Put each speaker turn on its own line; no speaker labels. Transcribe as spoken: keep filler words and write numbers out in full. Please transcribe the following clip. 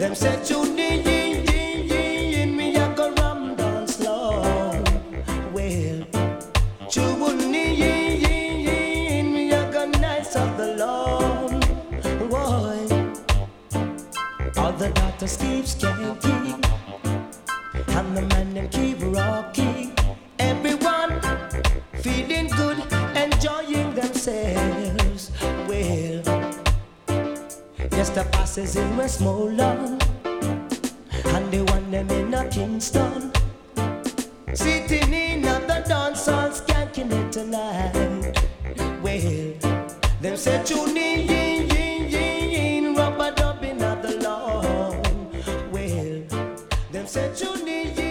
Them say tune in, in, in, in, me a go ram dance long. Well, tune in, in, in, me a go nice of the lawn. Why? All the daughters keep skanking, and the man them keep rocking. Everyone feeling good, enjoying themselves. Well, yes, the passes in Westmoreland, and the one them in a Kingston, sitting in at the dance hall, skanking it tonight. Well, them say tune in, in, in, in, rubber dubbing at the lawn. Well, them say tune in.